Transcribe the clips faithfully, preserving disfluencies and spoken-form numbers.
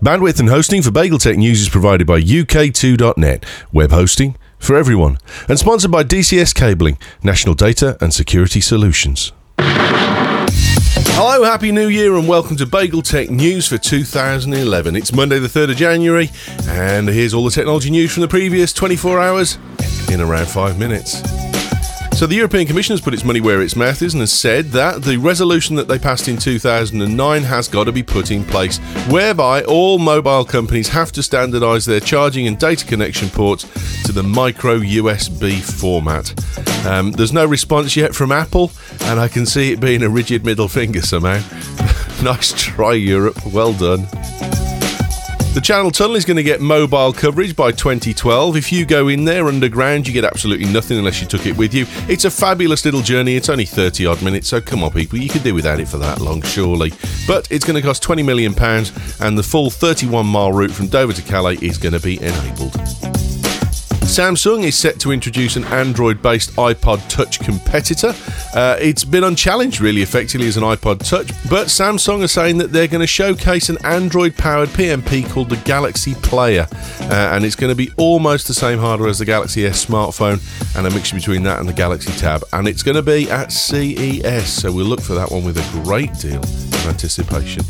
Bandwidth and hosting for BagelTech News is provided by U K two dot net, web hosting for everyone, and sponsored by D C S Cabling, National Data and Security Solutions. Hello, Happy New Year and welcome to BagelTech News for two thousand eleven. It's Monday the third of January and here's all the technology news from the previous twenty-four hours in around five minutes. So the European Commission has put its money where its mouth is and has said that the resolution that they passed in two thousand nine has got to be put in place, whereby all mobile companies have to standardise their charging and data connection ports to the micro U S B format. Um, there's no response yet from Apple, and I can see it being a rigid middle finger somehow. Nice try, Europe. Well done. The Channel Tunnel is going to get mobile coverage by twenty twelve. If you go in there underground, you get absolutely nothing unless you took it with you. It's a fabulous little journey. It's only thirty odd minutes, so come on, people. You could do without it for that long, surely. But it's going to cost twenty million pounds, and the full thirty-one mile route from Dover to Calais is going to be enabled. Samsung is set to introduce an Android-based iPod Touch competitor. Uh, it's been unchallenged really effectively as an iPod Touch, but Samsung are saying that they're going to showcase an Android-powered P M P called the Galaxy Player, uh, and it's going to be almost the same hardware as the Galaxy S smartphone, and a mixture between that and the Galaxy Tab, and it's going to be at C E S, so we'll look for that one with a great deal of anticipation.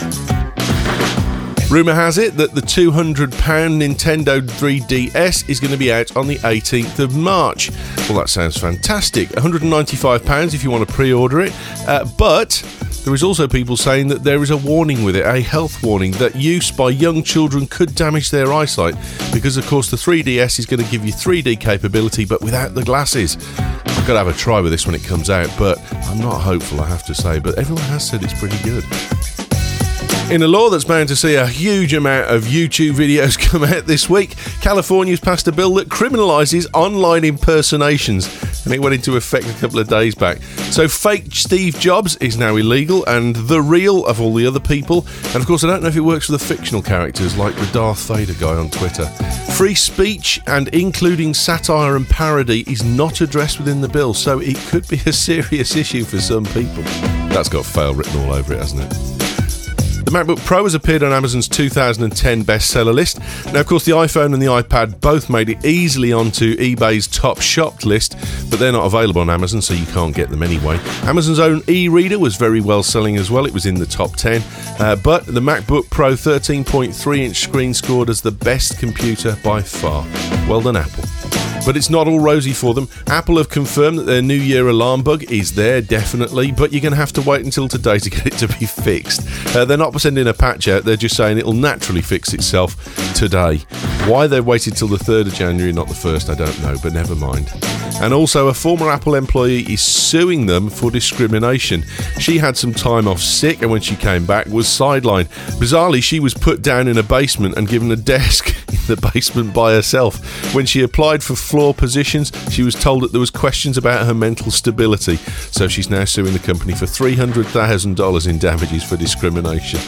Rumour has it that the two hundred pound Nintendo three D S is going to be out on the eighteenth of March. Well, that sounds fantastic. one hundred ninety-five pounds if you want to pre-order it. Uh, but there is also people saying that there is a warning with it, a health warning, that use by young children could damage their eyesight because, of course, the three D S is going to give you three D capability but without the glasses. I've got to have a try with this when it comes out, but I'm not hopeful, I have to say. But everyone has said it's pretty good. In a law that's bound to see a huge amount of YouTube videos come out this week, California's passed a bill that criminalises online impersonations, and it went into effect a couple of days back. So fake Steve Jobs is now illegal, and the real of all the other people. And of course, I don't know if it works for the fictional characters like the Darth Vader guy on Twitter. Free speech and including satire and parody is not addressed within the bill, so it could be a serious issue for some people. That's got fail written all over it, hasn't it? The MacBook Pro has appeared on Amazon's two thousand ten bestseller list. Now, of course, the iPhone and the iPad both made it easily onto eBay's top shopped list, but they're not available on Amazon, so you can't get them anyway. Amazon's own e-reader was very well selling as well. It was in the top ten. Uh, but the MacBook Pro thirteen point three inch screen scored as the best computer by far. Well done, Apple. But it's not all rosy for them. Apple have confirmed that their New Year alarm bug is there, definitely, but you're going to have to wait until today to get it to be fixed. Uh, they're not sending a patch out, they're just saying it'll naturally fix itself today. Why they've waited till the third of January, not the first, I don't know, but never mind. And also, a former Apple employee is suing them for discrimination. She had some time off sick, and when she came back, was sidelined. Bizarrely, she was put down in a basement and given a desk in the basement by herself. When she applied for floor positions, she was told that there was questions about her mental stability. So she's now suing the company for three hundred thousand dollars in damages for discrimination.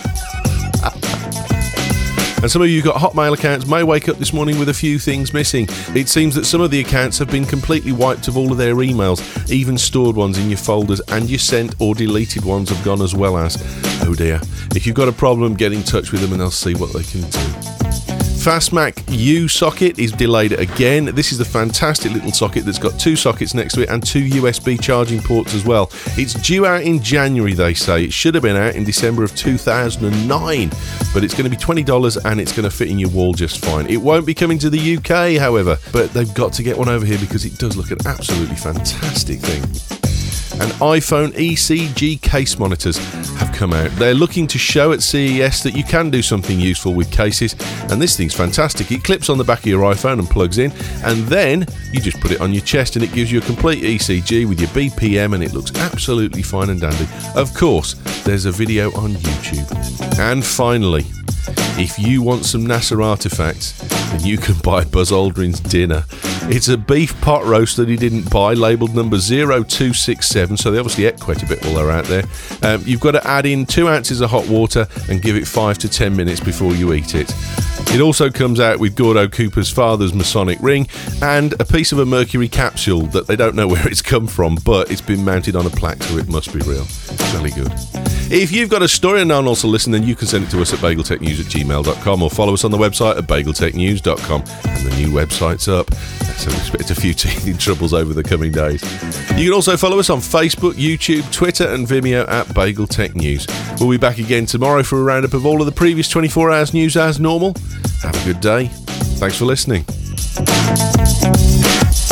And some of you who've got Hotmail accounts may wake up this morning with a few things missing. It seems that some of the accounts have been completely wiped of all of their emails, even stored ones in your folders, and your sent or deleted ones have gone as well as. Oh dear. If you've got a problem, get in touch with them and they'll see what they can do. Fastmac U socket is delayed again. This is the fantastic little socket that's got two sockets next to it and two U S B charging ports as well. It's due out in January, they say. It should have been out in December of two thousand nine, but it's going to be twenty dollars and it's going to fit in your wall just fine. It won't be coming to the U K, however, but they've got to get one over here because it does look an absolutely fantastic thing. And iPhone E C G case monitors have come out. They're looking to show at C E S that you can do something useful with cases, and this thing's fantastic. It clips on the back of your iPhone and plugs in, and then you just put it on your chest and it gives you a complete E C G with your B P M, and it looks absolutely fine and dandy. Of course, there's a video on YouTube. And finally, if you want some NASA artifacts, then you can buy Buzz Aldrin's dinner. It's a beef pot roast that he didn't buy, labelled number zero two six seven, so they obviously ate quite a bit while they're out there. Um, you've got to add in two ounces of hot water and give it five to ten minutes before you eat it. It also comes out with Gordo Cooper's father's Masonic ring and a piece of a mercury capsule that they don't know where it's come from, but it's been mounted on a plaque, so it must be real. Jolly good. If you've got a story and no one else will listen, then you can send it to us at bageltechnews at gmail dot com or follow us on the website at bageltechnews dot com. And the new website's up, so we expect a few teething troubles over the coming days. You can also follow us on Facebook, YouTube, Twitter and Vimeo at Bagel Tech News. We'll be back again tomorrow for a roundup of all of the previous twenty-four hours news as normal. Have a good day. Thanks for listening.